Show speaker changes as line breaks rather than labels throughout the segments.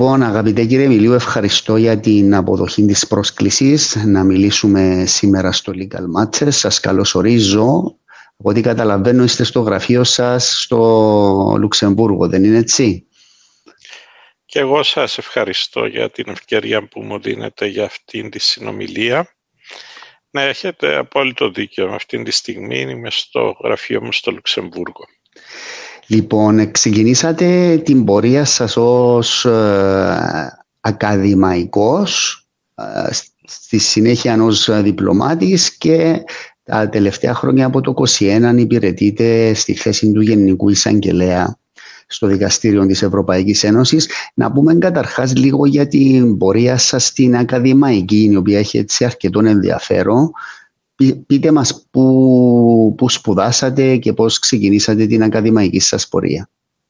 Λοιπόν, αγαπητέ κύριε Μιλίου, ευχαριστώ για την αποδοχή της πρόσκλησης να μιλήσουμε σήμερα στο Legal Matches. Σας καλωσορίζω. Από ό,τι καταλαβαίνω είστε στο γραφείο σας στο Λουξεμβούργο, δεν είναι έτσι?
Και εγώ σας ευχαριστώ για την ευκαιρία που μου δίνετε για αυτήν τη συνομιλία. Να έχετε απόλυτο δίκιο. Αυτή τη στιγμή είμαι στο γραφείο μου στο Λουξεμβούργο.
Λοιπόν, ξεκινήσατε την πορεία σας ως ακαδημαϊκός, στη συνέχεια ως διπλωμάτης και τα τελευταία χρόνια από το 2021 υπηρετείτε στη θέση του Γενικού Εισαγγελέα στο Δικαστήριο της Ευρωπαϊκής Ένωσης. Να πούμε καταρχάς λίγο για την πορεία σας στην ακαδημαϊκή, η οποία έχει έτσι αρκετό ενδιαφέρον. Πείτε μας πού σπουδάσατε και πώς ξεκινήσατε την ακαδημαϊκή σας πορεία.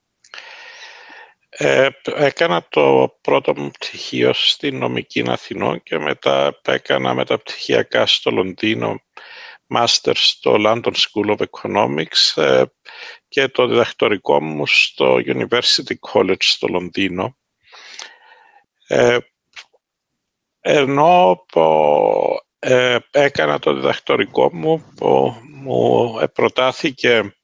Έκανα το πρώτο μου πτυχίο στη Νομική Αθηνών και μετά έκανα μεταπτυχιακά στο Λονδίνο, Master στο London School of Economics και το διδακτορικό μου στο University College στο Λονδίνο. Ενώ έκανα το διδακτορικό μου, μου προτάθηκε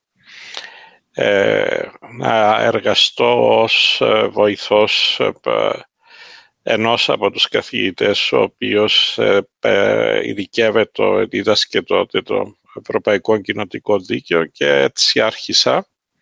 να εργαστώ ως βοηθός ενός από τους καθηγητές, ο οποίος ειδικεύεται, δίδασκε τότε το Ευρωπαϊκό Κοινοτικό Δίκαιο, και έτσι άρχισα.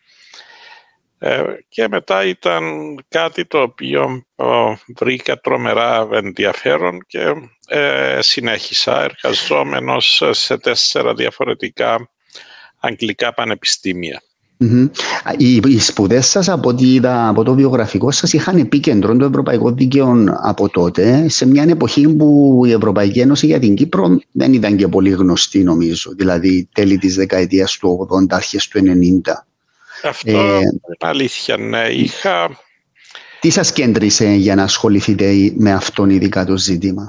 Και μετά ήταν κάτι το οποίο βρήκα τρομερά ενδιαφέρον και συνέχισα εργαζόμενος σε 4 διαφορετικά αγγλικά πανεπιστήμια.
Mm-hmm. Οι σπουδές σας, από ό,τι είδα από το βιογραφικό σας, είχαν επίκεντρο το ευρωπαϊκό δίκαιο από τότε, σε μια εποχή που η Ευρωπαϊκή Ένωση για την Κύπρο δεν ήταν και πολύ γνωστή, νομίζω, δηλαδή τέλη της δεκαετίας του 80, αρχές του 90.
Αυτό είναι αλήθεια, ναι.
Τι σας κέντρισε για να ασχοληθείτε με αυτόν ειδικά το ζήτημα?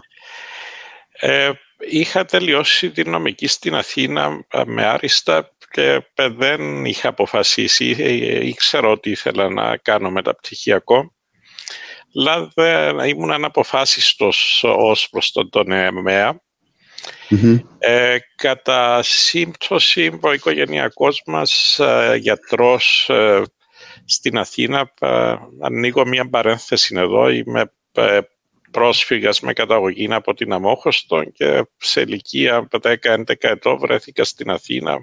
Είχα τελειώσει τη νομική στην Αθήνα με άριστα και δεν είχα αποφασίσει. Ήξερα ότι ήθελα να κάνω μεταπτυχιακό, αλλά ήμουν αναποφάσιστος ως προς τον ΕΜΕΑ. Mm-hmm. Κατά σύμπτωση, ο οικογενειακός μας γιατρός στην Αθήνα, ανοίγω μια παρένθεση εδώ, είμαι πρόσφυγας με καταγωγή από την Αμόχωστο και σε ηλικία 10-11 ετών βρέθηκα στην Αθήνα,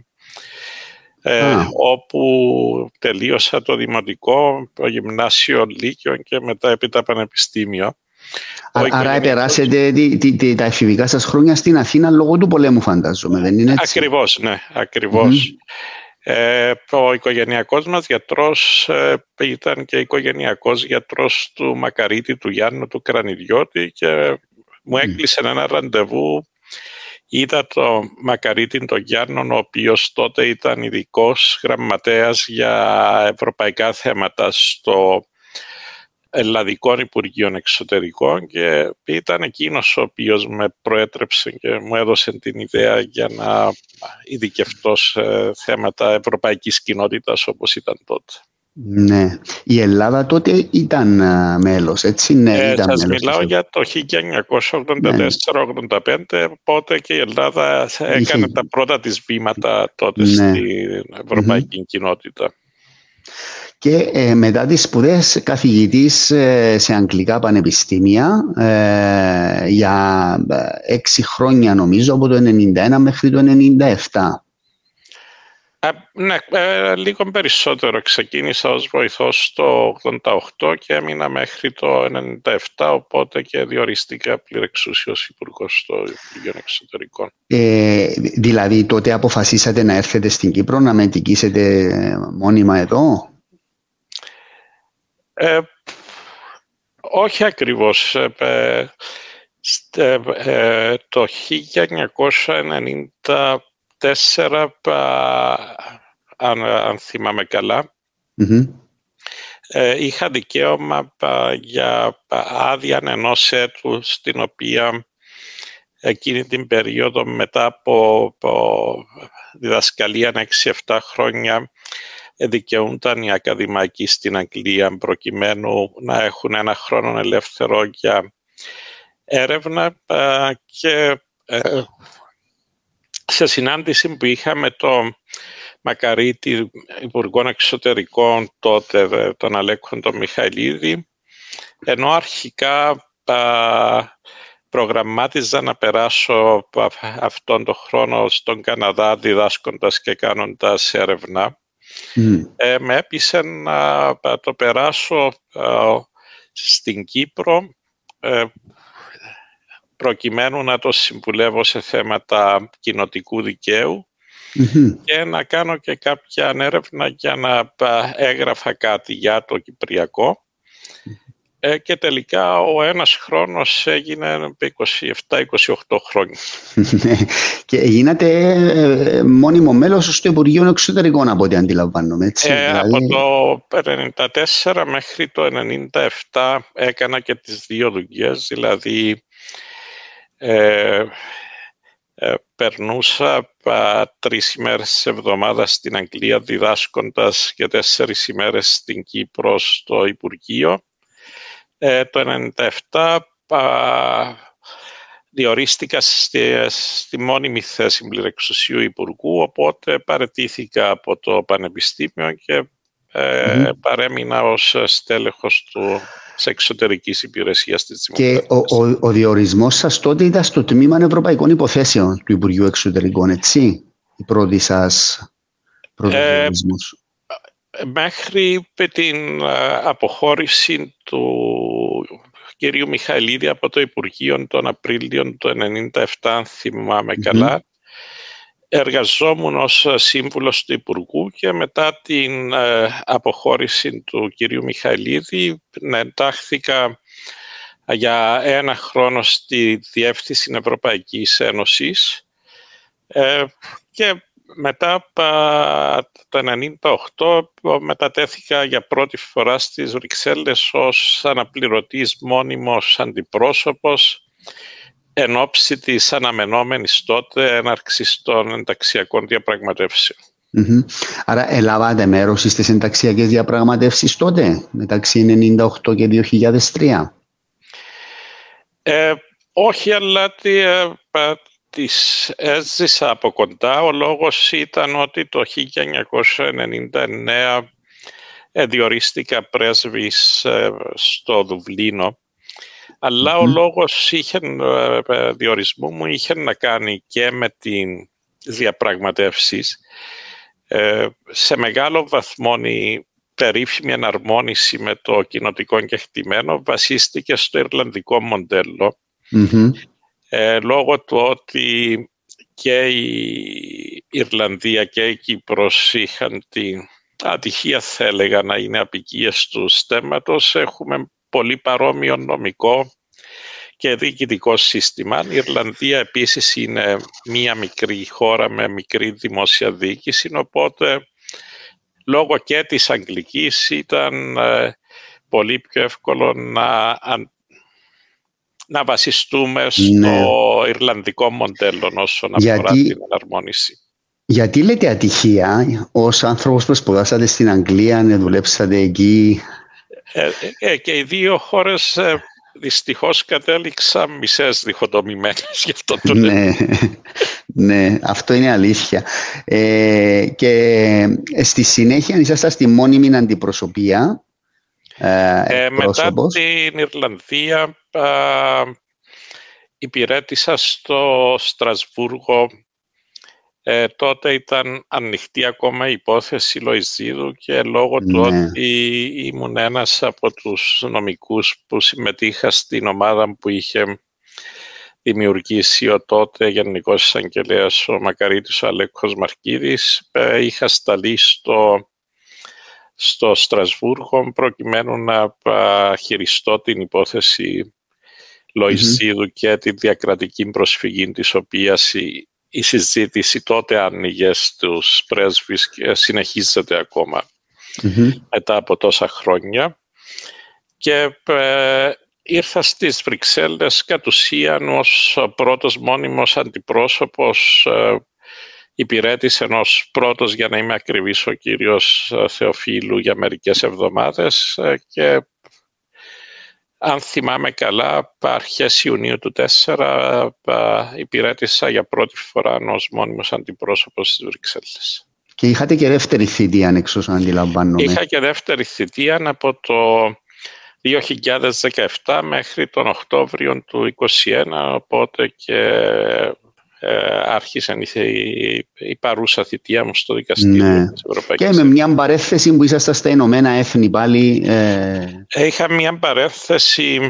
όπου τελείωσα το δημοτικό, το γυμνάσιο, λύκειο και μετά έπειτα πανεπιστήμιο.
Άρα περάσετε τα εφηβικά σας χρόνια στην Αθήνα λόγω του πολέμου, φαντάζομαι, δεν είναι έτσι?
Ακριβώς, ναι, ακριβώς. Ο οικογενειακός μας γιατρός ήταν και οικογενειακός γιατρός του Μακαρίτη, του Γιάννου, του Κρανιδιώτη, και μου έκλεισε ένα ραντεβού. Είδα το Μακαρίτη τον Γιάννον, ο οποίος τότε ήταν ειδικός γραμματέας για ευρωπαϊκά θέματα στο Ελλαδικών Υπουργείων Εξωτερικών, και ήταν εκείνος ο οποίος με προέτρεψε και μου έδωσε την ιδέα για να ειδικευτώ σε θέματα ευρωπαϊκής κοινότητας, όπως ήταν τότε.
Ναι. Η Ελλάδα τότε ήταν μέλος, έτσι? Ναι, ήταν
σας
μέλος.
Μιλάω για το 1984-85, οπότε και η Ελλάδα έκανε τα πρώτα της βήματα τότε στην ευρωπαϊκή κοινότητα.
Και μετά τις σπουδές καθηγητής σε αγγλικά πανεπιστήμια για 6 χρόνια, νομίζω, από το 1991 μέχρι το 1997.
Ναι, λίγο περισσότερο. Ξεκίνησα ως βοηθός το 1988 και έμεινα μέχρι το 1997, οπότε και διορίστηκα πληρεξούσιος υπουργός στο Υπουργείο Εξωτερικών.
Δηλαδή τότε αποφασίσατε να έρθετε στην Κύπρο, να μετικήσετε μόνιμα εδώ?
Όχι ακριβώς. Το 1994, αν θυμάμαι καλά, είχα δικαίωμα για άδεια 1 έτου, στην οποία εκείνη την περίοδο, μετά από διδασκαλία 6-7 χρόνια, δικαιούνταν οι ακαδημαϊκοί στην Αγγλία προκειμένου να έχουν ένα χρόνο ελεύθερο για έρευνα, και σε συνάντηση που είχαμε το Μακαρίτη, Υπουργό Εξωτερικών τότε, τον Αλέκχοντο Μιχαηλίδη, ενώ αρχικά προγραμμάτιζα να περάσω αυτόν τον χρόνο στον Καναδά διδάσκοντας και κάνοντας έρευνα, με έπεισε να το περάσω στην Κύπρο, προκειμένου να το συμβουλεύω σε θέματα κοινοτικού δικαίου και να κάνω και κάποια έρευνα για να έγραφα κάτι για το Κυπριακό. Και τελικά ο ένας χρόνος έγινε 27-28 χρόνια.
Και γίνατε μόνιμο μέλος στο Υπουργείο Εξωτερικών, από ό,τι αντιλαμβάνομαι, έτσι?
Από το 1994 μέχρι το 1997 έκανα και τις δύο δουλειές, δηλαδή περνούσα 3 ημέρες σε εβδομάδα στην Αγγλία διδάσκοντας και 4 ημέρες στην Κύπρο στο Υπουργείο. Το 1997 διορίστηκα στη μόνιμη θέση πληρεξουσίου Υπουργού, οπότε παραιτήθηκα από το Πανεπιστήμιο και παρέμεινα ως στέλεχος της εξωτερικής υπηρεσίας της Δημοκρατίας.
Και ο διορισμός σας τότε ήταν στο Τμήμα Ευρωπαϊκών Υποθέσεων του Υπουργείου Εξωτερικών, έτσι? Η πρώτη διορισμός.
Μέχρι την αποχώρηση του κυρίου Μιχαηλίδη από το Υπουργείο τον Απρίλιο του 1997, αν θυμάμαι καλά, εργαζόμουν ως σύμβουλος του Υπουργού και μετά την αποχώρηση του κυρίου Μιχαηλίδη εντάχθηκα για 1 χρόνο στη Διεύθυνση Ευρωπαϊκής Ένωσης και μετά το 1998 μετατέθηκα για πρώτη φορά στις Βρυξέλλες ως αναπληρωτής μόνιμος αντιπρόσωπος εν ώψη της αναμενόμενης τότε έναρξης των ενταξιακών διαπραγματεύσεων.
Άρα ελάβατε μέρος στις ενταξιακές διαπραγματεύσεις τότε, μεταξύ 1998 και 2003?
Όχι, αλλά τις έζησα από κοντά. Ο λόγος ήταν ότι το 1999 διορίστηκα πρέσβης στο Δουβλίνο, αλλά ο λόγος διορισμού μου είχε να κάνει και με τις διαπραγματεύσεις. Σε μεγάλο βαθμό η περίφημη εναρμόνιση με το κοινοτικό κεκτημένο βασίστηκε στο ιρλανδικό μοντέλο, λόγω του ότι και η Ιρλανδία και η Κύπρος είχαν την ατυχία, θα έλεγα, να είναι απικίες του θέματος. Έχουμε πολύ παρόμοιο νομικό και διοικητικό σύστημα. Η Ιρλανδία επίσης είναι μία μικρή χώρα με μικρή δημόσια διοίκηση, οπότε λόγω και της Αγγλικής ήταν πολύ πιο εύκολο να βασιστούμε στο Ιρλανδικό μοντέλο όσον αφορά την εναρμόνιση.
Γιατί λέτε ατυχία? Ως άνθρωπος που σπουδάσατε στην Αγγλία, δουλέψατε εκεί.
Και οι δύο χώρες δυστυχώς κατέληξαν μισές διχοτομημένες, γι' αυτό το λέω.
Ναι, αυτό είναι αλήθεια. Και στη συνέχεια ήσασταν στη μόνιμη αντιπροσωπεία.
Μετά την Ιρλανδία υπηρέτησα στο Στρασβούργο. Τότε ήταν ανοιχτή ακόμα η υπόθεση Λοϊζίδου και λόγω του ότι ήμουν ένας από τους νομικούς που συμμετείχα στην ομάδα που είχε δημιουργήσει ο τότε Γενικός Εισαγγελέας ο Μακαρίτης ο Αλέκχος Μαρκίδης, είχα σταλεί στο Στρασβούργο προκειμένου να χειριστώ την υπόθεση Λοϊζίδου και τη διακρατική προσφυγή της οποίας η συζήτηση τότε άνοιγε στους πρέσβεις και συνεχίζεται ακόμα μετά από τόσα χρόνια. Και ήρθα στις Βρυξέλλες κατ' ουσίαν ως πρώτος μόνιμος αντιπρόσωπος υπηρέτησε ως πρώτος, για να είμαι ακριβής, ο κύριος Θεοφίλου για μερικές εβδομάδες και αν θυμάμαι καλά, αρχές Ιουνίου του 2004 υπηρέτησα για πρώτη φορά ως μόνιμος αντιπρόσωπος στις Βρυξέλλες.
Και είχατε και δεύτερη θητεία, εξ όσων αντιλαμβάνομαι.
Είχα και δεύτερη θητεία από το 2017 μέχρι τον Οκτώβριο του 2021, οπότε και άρχισε η παρούσα θητεία μου στο δικαστήριο της Ευρωπαϊκής.
Και με μια παρέθεση που ήσασταν στα Ηνωμένα Έθνη πάλι.
Είχα μια παρέθεση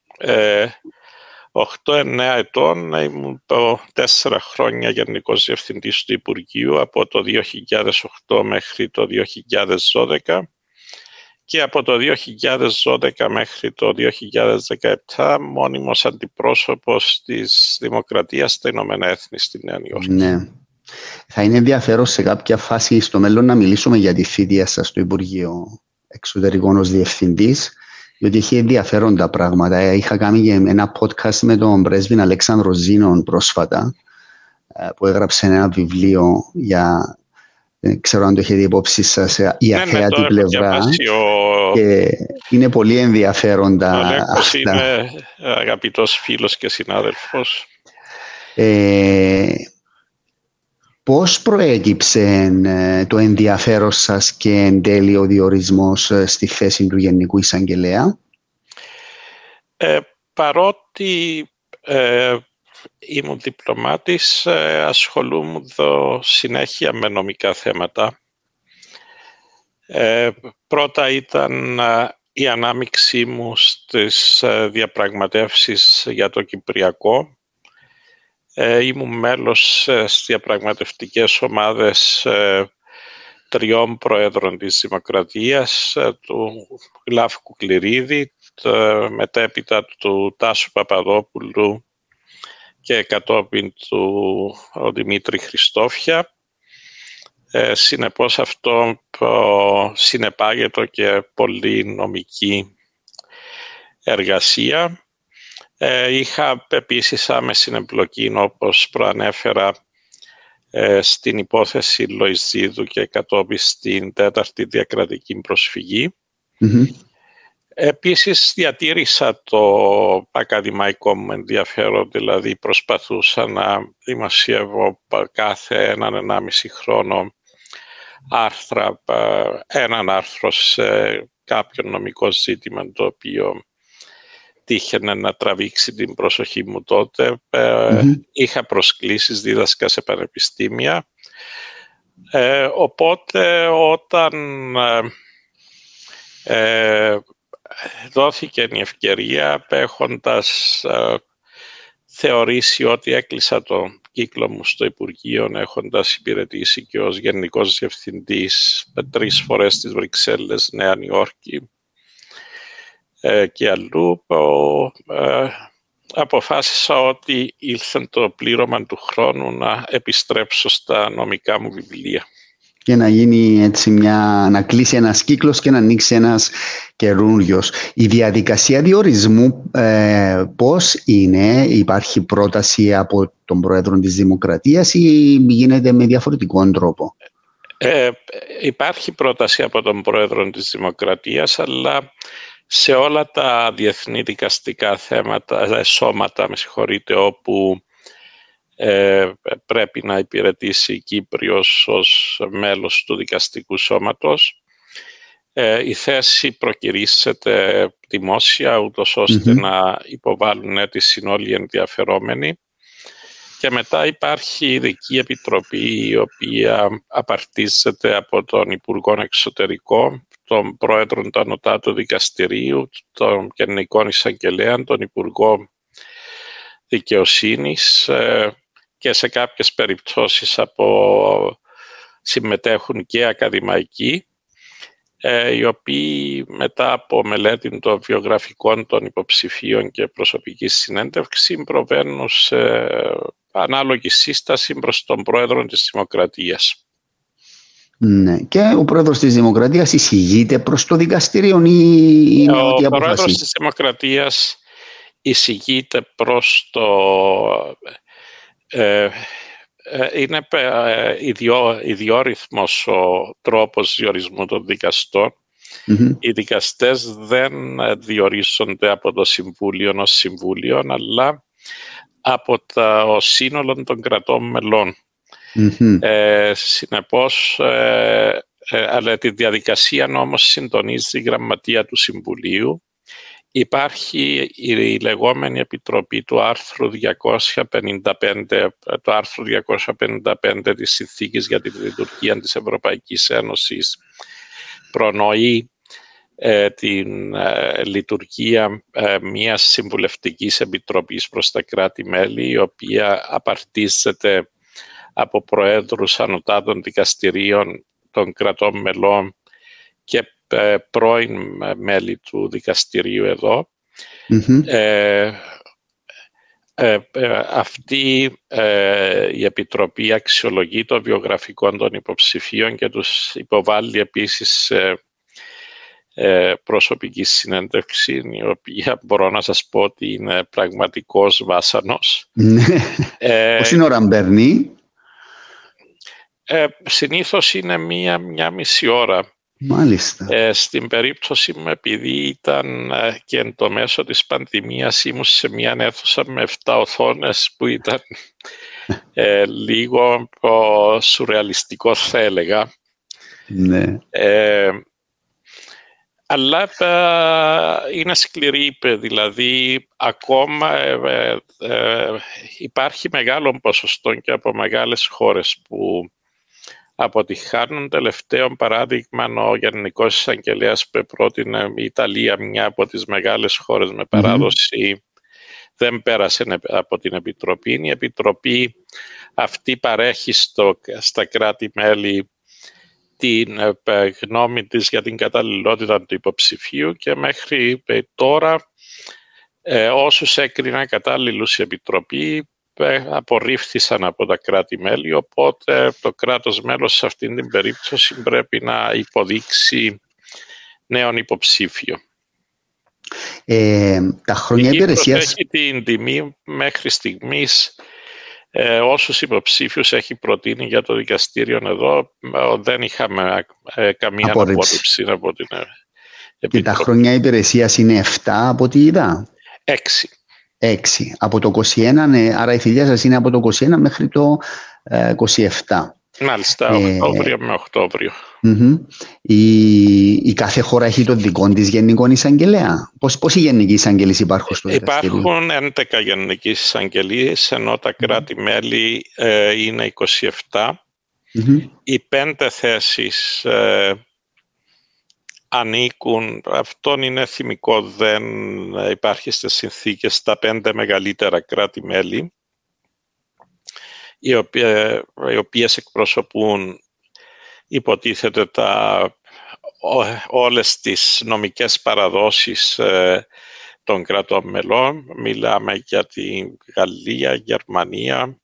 8-9 ετών. Ήμουν 4 χρόνια γενικός διευθυντής του Υπουργείου από το 2008 μέχρι το 2012 και από το 2012 μέχρι το 2017 μόνιμος αντιπρόσωπος της Δημοκρατίας στα Ηνωμένα Έθνη στη Νέα Υόρκη.
Ναι. Θα είναι ενδιαφέρον σε κάποια φάση στο μέλλον να μιλήσουμε για τη θητεία σας στο Υπουργείο Εξωτερικών ως διευθυντής, διότι έχει ενδιαφέροντα πράγματα. Είχα κάνει και ένα podcast με τον πρέσβη Αλέξανδρο Ζήνων πρόσφατα, που έγραψε ένα βιβλίο για, δεν ξέρω αν το έχετε υπόψη σας, η αθέατη πλευρά. Και είναι πολύ ενδιαφέροντα.
Ο Αλέκος είναι αγαπητός φίλος και συνάδελφος.
Πώς προέκυψε το ενδιαφέρον σας και εν τέλει ο διορισμός στη θέση του Γενικού Εισαγγελέα?
Παρότι ήμουν διπλωμάτης, ασχολούμαι συνέχεια με νομικά θέματα. Πρώτα ήταν η ανάμειξή μου στις διαπραγματεύσεις για το Κυπριακό. Ήμουν μέλος στις διαπραγματευτικές ομάδες 3 προέδρων της Δημοκρατίας, του Γλάφκου Κληρίδη, μετέπειτα του Τάσου Παπαδόπουλου και κατόπιν του Δημήτρη Χριστόφια. Συνεπώς αυτό συνεπάγεται και πολύ νομική εργασία. Είχα επίσης άμεση εμπλοκή, όπως προανέφερα, στην υπόθεση Λοϊζίδου και κατόπιν στην 4η διακρατική προσφυγή.
Mm-hmm.
Επίσης διατήρησα το ακαδημαϊκό μου ενδιαφέρον, δηλαδή προσπαθούσα να δημοσιεύω κάθε 1,5 χρόνο άρθρα, έναν άρθρο σε κάποιο νομικό ζήτημα το οποίο τύχαινε να τραβήξει την προσοχή μου τότε. Είχα προσκλήσεις, δίδασκα σε πανεπιστήμια. Οπότε όταν δόθηκε η ευκαιρία, έχοντας θεωρήσει ότι έκλεισα τον κύκλο μου στο Υπουργείο, έχοντας υπηρετήσει και ως Γενικός Διευθυντής 3 φορές στις Βρυξέλλες, Νέα Υόρκη και αλλού, αποφάσισα ότι ήλθε το πλήρωμα του χρόνου να επιστρέψω στα νομικά μου βιβλία.
Και να γίνει έτσι να κλείσει ένας κύκλος και να ανοίξει ένας καινούριος. Η διαδικασία διορισμού πώς είναι? Υπάρχει πρόταση από τον Πρόεδρο της Δημοκρατίας ή γίνεται με διαφορετικό τρόπο?
Υπάρχει πρόταση από τον Πρόεδρο της Δημοκρατίας, αλλά σε όλα τα διεθνή δικαστικά σώματα, όπου πρέπει να υπηρετήσει η Κύπριος ως μέλος του δικαστικού σώματος, η θέση προκηρύσσεται δημόσια, ούτως ώστε να υποβάλουν αίτηση όλοι οι ενδιαφερόμενοι, και μετά υπάρχει ειδική επιτροπή η οποία απαρτίζεται από τον Υπουργό Εξωτερικών, τον Πρόεδρο του Ανωτάτου Δικαστηρίου, τον Γενικό Εισαγγελέα, τον Υπουργό Δικαιοσύνης, και σε κάποιες περιπτώσεις συμμετέχουν και ακαδημαϊκοί, οι οποίοι μετά από μελέτη των βιογραφικών των υποψηφίων και προσωπική συνέντευξη προβαίνουν σε ανάλογη σύσταση προς τον Πρόεδρο της Δημοκρατίας.
Ναι. Και ο Πρόεδρος της Δημοκρατίας εισηγείται προς το δικαστήριο ή είναι ό,τι αποφασίζει?
Ο Πρόεδρος της Δημοκρατίας εισηγείται προς το είναι ιδιόρυθμος ο τρόπος διορισμού των δικαστών. Οι δικαστές δεν διορίζονται από το Συμβούλιο ως Συμβούλιο, αλλά από το σύνολο των κρατών μελών. Συνεπώς, αλλά τη διαδικασία όμως συντονίζει η Γραμματεία του Συμβουλίου. Υπάρχει η λεγόμενη επιτροπή του άρθρου 255, το άρθρο 255 της Συνθήκης για τη Λειτουργία της Ευρωπαϊκής Ένωσης προνοεί την λειτουργία μιας συμβουλευτικής επιτροπής προς τα κράτη-μέλη, η οποία απαρτίζεται από προέδρους ανωτάτων δικαστηρίων των κρατών μελών και πρώην μέλη του δικαστηρίου εδώ. Αυτή η Επιτροπή αξιολογεί το βιογραφικό των υποψηφίων και τους υποβάλλει επίσης προσωπική συνέντευξη, η οποία μπορώ να σας πω ότι είναι πραγματικός βάσανος.
Πόση ώρα μπαίνει?
Συνήθως είναι μία μισή ώρα.
Μάλιστα.
Στην περίπτωση μου, επειδή ήταν και εν το μέσο της πανδημίας, ήμουν σε μια αίθουσα με 7 οθόνες που ήταν λίγο σουρεαλιστικό, θα έλεγα.
Ναι.
Αλλά είναι σκληρή, δηλαδή ακόμα υπάρχει μεγάλο ποσοστό και από μεγάλες χώρες που αποτυχάνουν. Τελευταίο παράδειγμα, ο Γενικός Εισαγγελέας που πρότεινε η Ιταλία, μια από τις μεγάλες χώρες με παράδοση, δεν πέρασε από την Επιτροπή. Η Επιτροπή αυτή παρέχει στα κράτη-μέλη την γνώμη της για την καταλληλότητα του υποψηφίου και μέχρι τώρα όσους έκριναν κατάλληλους η Επιτροπή απορρίφθησαν από τα κράτη-μέλη, οπότε το κράτος μέλος σε αυτήν την περίπτωση πρέπει να υποδείξει νέον υποψήφιο.
Τα χρόνια υπηρεσίας
έχει την τιμή μέχρι στιγμής. Όσους υποψήφιους έχει προτείνει για το δικαστήριο εδώ, δεν είχαμε καμία απόρριψη από την Επιτροπή.
Και τα χρόνια υπηρεσίας είναι 7 από ό,τι είδα.
6.
Από το 21, ναι, άρα η θητεία σας είναι από το 21 μέχρι το 27.
Μάλιστα, Οκτώβριο με Οκτώβριο.
Η κάθε χώρα έχει το δικό της γενικό εισαγγελέα. Πόσοι γενικοί εισαγγελείς υπάρχουν στο δικαστήριο?
Υπάρχουν 11 γενικοί εισαγγελίες, ενώ τα κράτη-μέλη είναι 27. Οι 5 θέσεις ανήκουν, αυτόν είναι θυμικό, δεν υπάρχει στις συνθήκες, στα 5 μεγαλύτερα κράτη-μέλη, οι οποίες εκπροσωπούν, υποτίθεται, όλες τις νομικές παραδόσεις των κρατών μελών. Μιλάμε για τη Γαλλία, Γερμανία,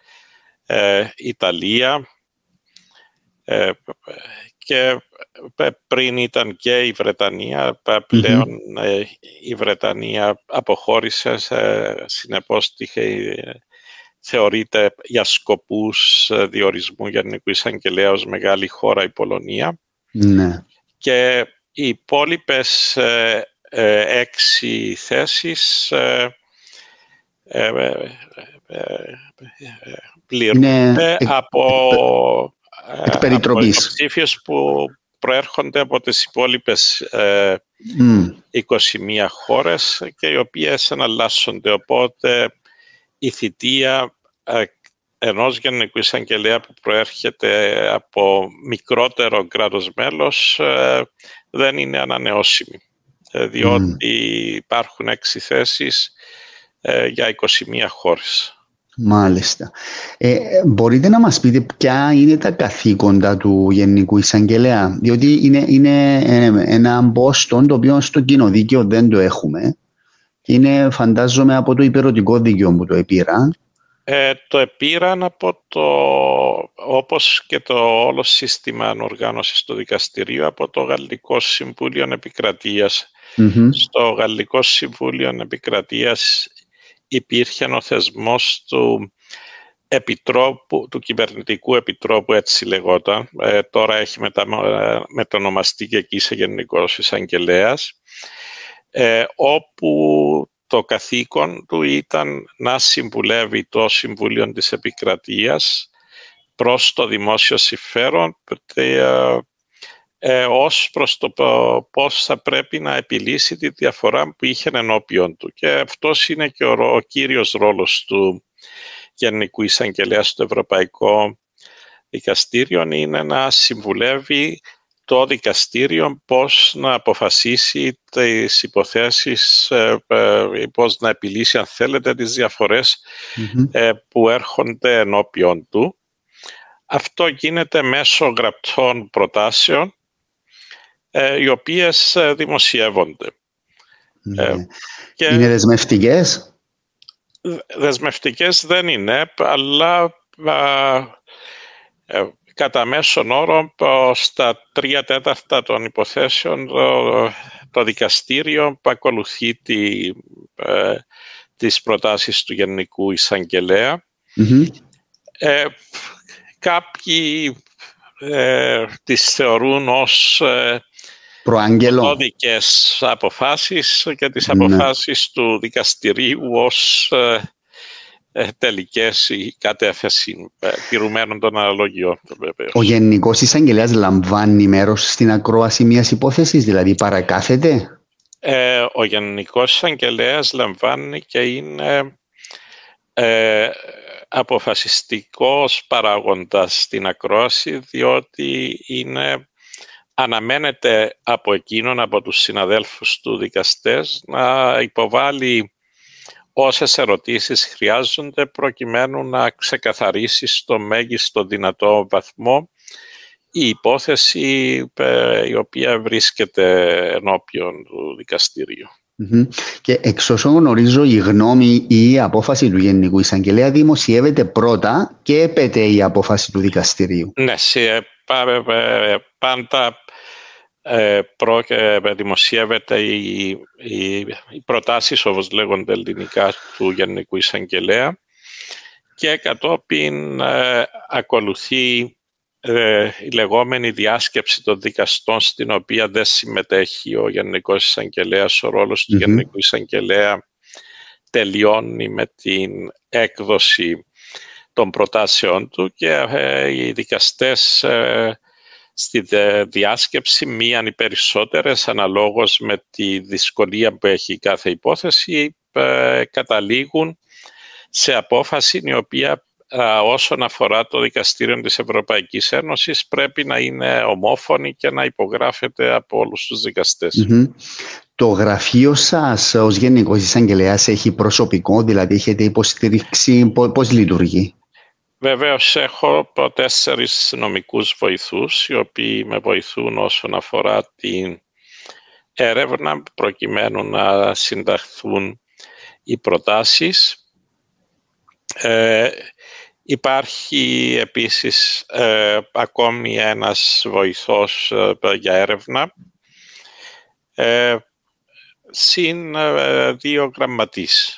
Ιταλία και πριν ήταν και η Βρετανία. Πλέον η Βρετανία αποχώρησε, συνεπώς θεωρείται για σκοπούς διορισμού γενικού εισαγγελέα ως μεγάλη χώρα η Πολωνία.
Ναι.
Και οι υπόλοιπες 6 θέσεις πληρούνται από υποψήφιους που προέρχονται από τις υπόλοιπες 21 χώρες και οι οποίες εναλλάσσονται. Οπότε η θητεία ενός γενικού εισαγγελέα που προέρχεται από μικρότερο κράτος μέλος δεν είναι ανανεώσιμη, διότι υπάρχουν 6 θέσεις για 21 χώρες.
Μάλιστα. Μπορείτε να μας πείτε ποια είναι τα καθήκοντα του Γενικού Εισαγγελέα? Διότι είναι ένα μπόστον το οποίο στο κοινοδίκαιο δεν το έχουμε. Είναι, φαντάζομαι, από το υπερωτικό δίκαιο που το επήραν.
Το επήραν από όπως και το όλο σύστημα οργάνωσης του δικαστηρίου, από το Γαλλικό Συμβούλιο Επικρατείας. Στο Γαλλικό Συμβούλιο Επικρατείας υπήρχε ο θεσμός του κυβερνητικού επιτρόπου, έτσι λεγόταν, τώρα έχει μετονομαστεί και εκεί σε Γενικός Εισαγγελέας, όπου το καθήκον του ήταν να συμβουλεύει το Συμβούλιο της Επικρατείας προς το δημόσιο συμφέρον ως προς το πώς θα πρέπει να επιλύσει τη διαφορά που είχε ενώπιον του. Και αυτός είναι και ο κύριος ρόλος του Γενικού Εισαγγελέα στο Ευρωπαϊκό Δικαστήριο, είναι να συμβουλεύει το δικαστήριο πώς να αποφασίσει τις υποθέσεις, πώς να επιλύσει, αν θέλετε, τις διαφορές που έρχονται ενώπιον του. Αυτό γίνεται μέσω γραπτών προτάσεων, οι οποίες δημοσιεύονται.
Είναι δεσμευτικές?
Δεσμευτικές δεν είναι, αλλά κατά μέσον όρο στα 3/4 των υποθέσεων το δικαστήριο ακολουθεί τις προτάσεις του Γενικού Εισαγγελέα. Κάποιοι τις θεωρούν ως οδικές αποφάσεις και τις αποφάσεις του δικαστηρίου ως τελικές η κατεύθυνση τηρουμένων των αναλογιών.
Ο Γενικός Εισαγγελέας λαμβάνει μέρος στην ακρόαση μιας υπόθεσης, δηλαδή παρακάθεται?
Ο Γενικός Εισαγγελέας λαμβάνει και είναι αποφασιστικός παράγοντας στην ακρόαση, διότι αναμένεται από εκείνον, από τους συναδέλφους του δικαστές, να υποβάλει όσες ερωτήσεις χρειάζονται προκειμένου να ξεκαθαρίσει στο μέγιστο δυνατό βαθμό η υπόθεση η οποία βρίσκεται ενώπιον του δικαστηρίου.
Και εξ όσων γνωρίζω, η γνώμη ή η απόφαση του Γενικού Εισαγγελέα δημοσιεύεται πρώτα και έπεται η απόφαση του δικαστηρίου.
Ναι, πάντα δημοσιεύεται οι προτάσεις, όπως λέγονται ελληνικά, του Γενικού Εισαγγελέα, και κατόπιν ακολουθεί η λεγόμενη διάσκεψη των δικαστών, στην οποία δεν συμμετέχει ο Γενικός Εισαγγελέας. Ο ρόλος του Γενικού Εισαγγελέα τελειώνει με την έκδοση των προτάσεων του και οι δικαστές στη διάσκεψη, μίαν οι περισσότερες, αναλόγως με τη δυσκολία που έχει κάθε υπόθεση, καταλήγουν σε απόφαση η οποία όσον αφορά το Δικαστήριο της Ευρωπαϊκής Ένωσης πρέπει να είναι ομόφωνη και να υπογράφεται από όλους τους δικαστές.
Το γραφείο σας ως Γενικός Εισαγγελέας έχει προσωπικό, δηλαδή έχετε υποστηρίξει, πώς λειτουργεί?
Βεβαίως έχω 4 νομικούς βοηθούς, οι οποίοι με βοηθούν όσον αφορά την έρευνα προκειμένου να συνταχθούν οι προτάσεις. Υπάρχει επίσης ακόμη ένας βοηθός για έρευνα, συν 2 γραμματείς.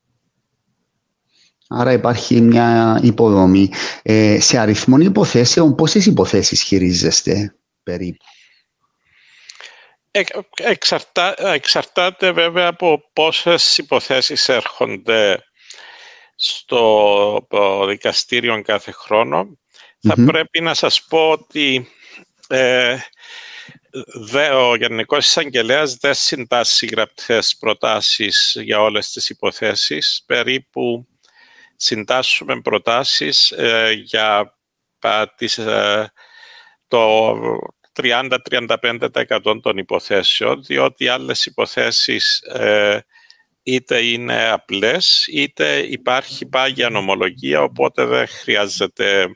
Άρα υπάρχει μια υποδομή. Σε αριθμό υποθέσεων, πόσες υποθέσεις χειρίζεστε περίπου?
Εξαρτάται βέβαια από πόσες υποθέσεις έρχονται στο δικαστήριο κάθε χρόνο. Θα πρέπει να σας πω ότι ο Γενικός Εισαγγελέας δεν συντάσσει γραπτές προτάσεις για όλες τις υποθέσεις. Περίπου συντάσσουμε προτάσεις για το 30-35% των υποθέσεων, διότι άλλες υποθέσεις είτε είναι απλές, είτε υπάρχει πάγια νομολογία, οπότε δεν χρειάζεται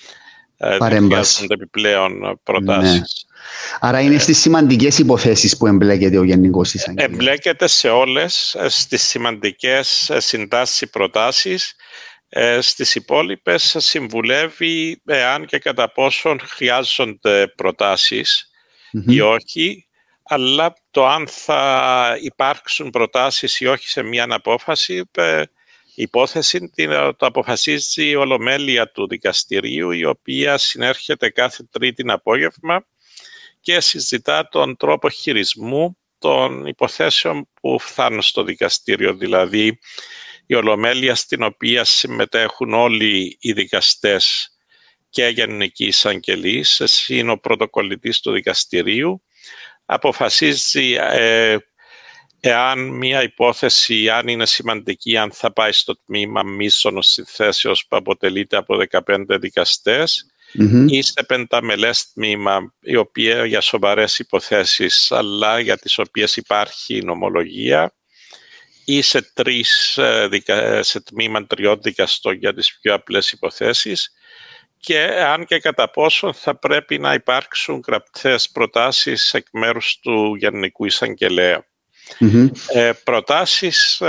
επιπλέον προτάσεις. Ναι.
Άρα είναι στις σημαντικές υποθέσεις που εμπλέκεται ο Γενικός Εισαγγελέας?
Εμπλέκεται σε όλες, στις σημαντικές συντάσσει προτάσεις, στις υπόλοιπες συμβουλεύει εάν και κατά πόσον χρειάζονται προτάσεις ή όχι, αλλά το αν θα υπάρξουν προτάσεις ή όχι σε μία απόφαση Η υπόθεση το αποφασίζει η Ολομέλεια του Δικαστηρίου, η οποία συνέρχεται κάθε Τρίτη απόγευμα και συζητά τον τρόπο χειρισμού των υποθέσεων που φτάνουν στο δικαστήριο, δηλαδή η Ολομέλεια στην οποία συμμετέχουν όλοι οι δικαστές και γενικοί εισαγγελείς, εσύ είναι ο πρωτοκολλητής του δικαστηρίου, αποφασίζει εάν μια υπόθεση, αν είναι σημαντική, αν θα πάει στο τμήμα μείζωνος συνθέσεως που αποτελείται από 15 δικαστές ή σε πενταμελές τμήμα, η οποία για σοβαρές υποθέσεις αλλά για τις οποίες υπάρχει νομολογία, ή σε τμήμα 3 δικαστών για τις πιο απλές υποθέσεις, και αν και κατά πόσο θα πρέπει να υπάρξουν γραπτές προτάσεις εκ μέρους του Γενικού Εισαγγελέα. Προτάσεις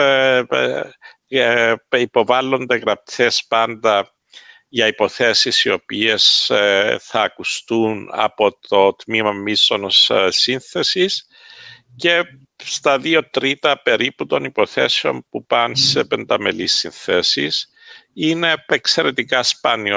υποβάλλονται γραπτές πάντα για υποθέσεις οι οποίες θα ακουστούν από το τμήμα μείζωνος σύνθεσης και στα 2/3 περίπου των υποθέσεων που πάνε σε πενταμελείς συνθέσεις. Είναι εξαιρετικά σπάνιο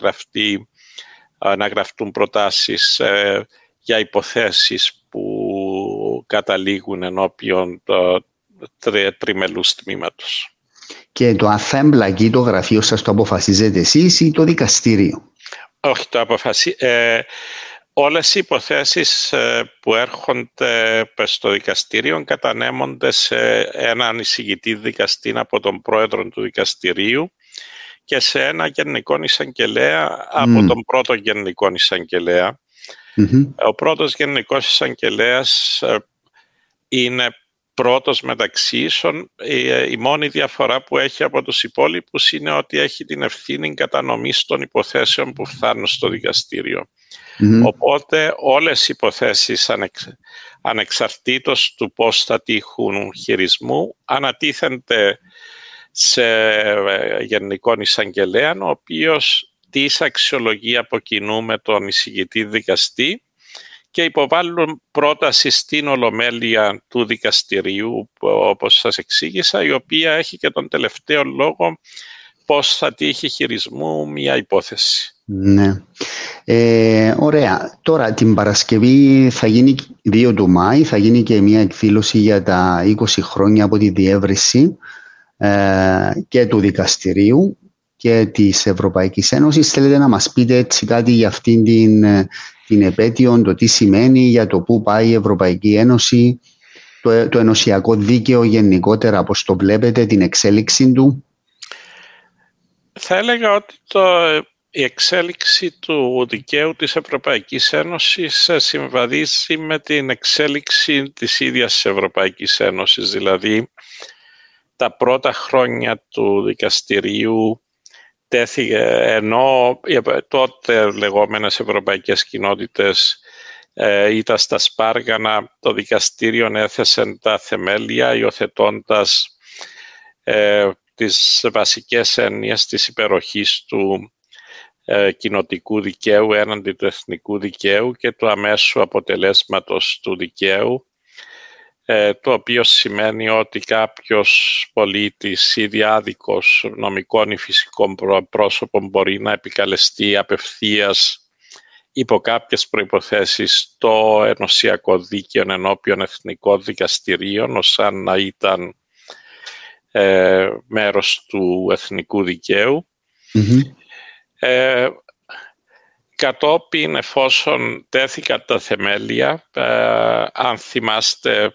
να γραφτούν προτάσεις για υποθέσεις που καταλήγουν ενώπιον τριμελούς τμήματος.
Και το αν θα εμπλακεί το γραφείο σας, το αποφασίζετε εσείς ή το δικαστήριο?
Όχι, το αποφασίζει. Όλες οι υποθέσεις που έρχονται στο δικαστήριο κατανέμονται σε έναν εισηγητή δικαστή από τον πρόεδρο του δικαστηρίου και σε ένα γενικό εισαγγελέα από τον πρώτο γενικό εισαγγελέα. Ο πρώτος γενικός εισαγγελέας είναι πρώτος μεταξύ ίσων. Η μόνη διαφορά που έχει από τους υπόλοιπους είναι ότι έχει την ευθύνη κατανομής των υποθέσεων που φτάνουν στο δικαστήριο. Οπότε όλες οι υποθέσεις ανεξαρτήτως του πώς θα τύχουν χειρισμού ανατίθενται σε γενικό εισαγγελέα, ο οποίος τις αξιολογεί από κοινού με τον εισηγητή δικαστή και υποβάλλουν πρόταση στην Ολομέλεια του δικαστηρίου, όπως σας εξήγησα, η οποία έχει και τον τελευταίο λόγο πώς θα τύχει χειρισμού μια υπόθεση.
Ναι. Ωραία. Τώρα την Παρασκευή θα γίνει 2 του Μάη, θα γίνει και μια εκδήλωση για τα 20 χρόνια από τη διεύρυνση και του δικαστηρίου και της Ευρωπαϊκής Ένωσης. Θέλετε να μας πείτε έτσι κάτι για αυτήν την επέτειο, το τι σημαίνει, για το πού πάει η Ευρωπαϊκή Ένωση, το ενωσιακό δίκαιο γενικότερα, πώς το βλέπετε, την εξέλιξη του?
Θα έλεγα ότι η εξέλιξη του δικαίου της Ευρωπαϊκής Ένωσης συμβαδίζει με την εξέλιξη της ίδιας της Ευρωπαϊκής Ένωσης. Δηλαδή, τα πρώτα χρόνια του δικαστηρίου τέθηκε, ενώ τότε λεγόμενες ευρωπαϊκές κοινότητες ήταν στα σπάργανα, το δικαστήριο έθεσε τα θεμέλια υιοθετώντας τις βασικές έννοιες της υπεροχής του κοινοτικού δικαίου έναντι του εθνικού δικαίου και του αμέσου αποτελέσματος του δικαίου, το οποίο σημαίνει ότι κάποιος πολίτης ή διάδικος νομικών ή φυσικών πρόσωπων μπορεί να επικαλεστεί απευθείας υπό κάποιες προϋποθέσεις το ενωσιακό δίκαιο ενώπιον εθνικών δικαστηρίων, ως αν να ήταν μέρος του εθνικού δικαίου. Κατόπιν, εφόσον τέθηκαν τα θεμέλια, αν θυμάστε,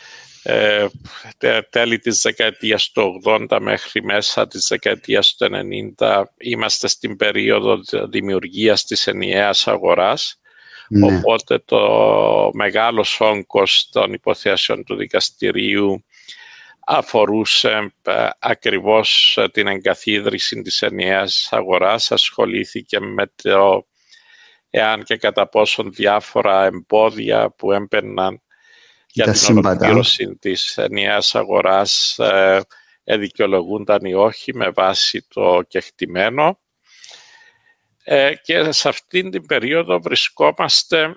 τέλη της δεκαετίας του 80 μέχρι μέσα της δεκαετίας του 90 είμαστε στην περίοδο δημιουργίας της ενιαίας αγοράς. Οπότε το μεγάλος όγκος των υποθέσεων του δικαστηρίου αφορούσε ακριβώς την εγκαθίδρυση της ενιαίας αγοράς, ασχολήθηκε με το εάν και κατά πόσον διάφορα εμπόδια που έμπαιναν για την ολοκλήρωση της ενιαίας αγοράς δικαιολογούνταν ή όχι με βάση το κεκτημένο. Και σε αυτήν την περίοδο βρισκόμαστε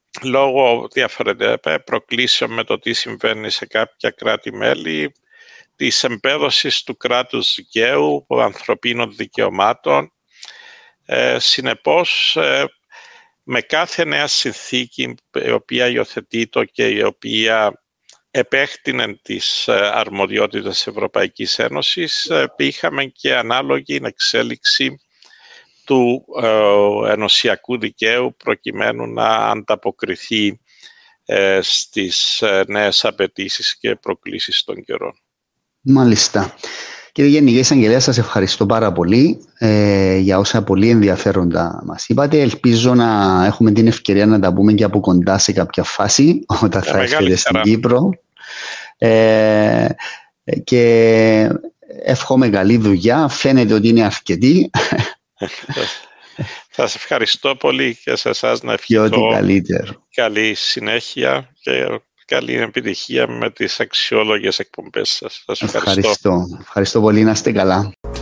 λόγω διαφορετικών προκλήσεων με το τι συμβαίνει σε κάποια κράτη-μέλη, της εμπέδωσης του κράτους δικαίου, των ανθρωπίνων δικαιωμάτων. Συνεπώς, με κάθε νέα συνθήκη η οποία υιοθετείται και η οποία επέκτηνε τις αρμοδιότητες της Ευρωπαϊκής Ένωσης, είχαμε και ανάλογη εξέλιξη του ενωσιακού δικαίου προκειμένου να ανταποκριθεί στις νέες απαιτήσεις και προκλήσεις των καιρών.
Μάλιστα. Κύριε Γενική Εισαγγελέα, σας ευχαριστώ πάρα πολύ για όσα πολύ ενδιαφέροντα μας είπατε. Ελπίζω να έχουμε την ευκαιρία να τα πούμε και από κοντά σε κάποια φάση όταν θα έρθετε στην Κύπρο. Και εύχομαι καλή δουλειά. Φαίνεται ότι είναι αρκετή.
Θα σας ευχαριστώ πολύ και σε εσάς να ευχηθώ καλή συνέχεια και καλή επιτυχία με τις αξιόλογες εκπομπές σας. Σας ευχαριστώ.
Ευχαριστώ πολύ, να είστε καλά.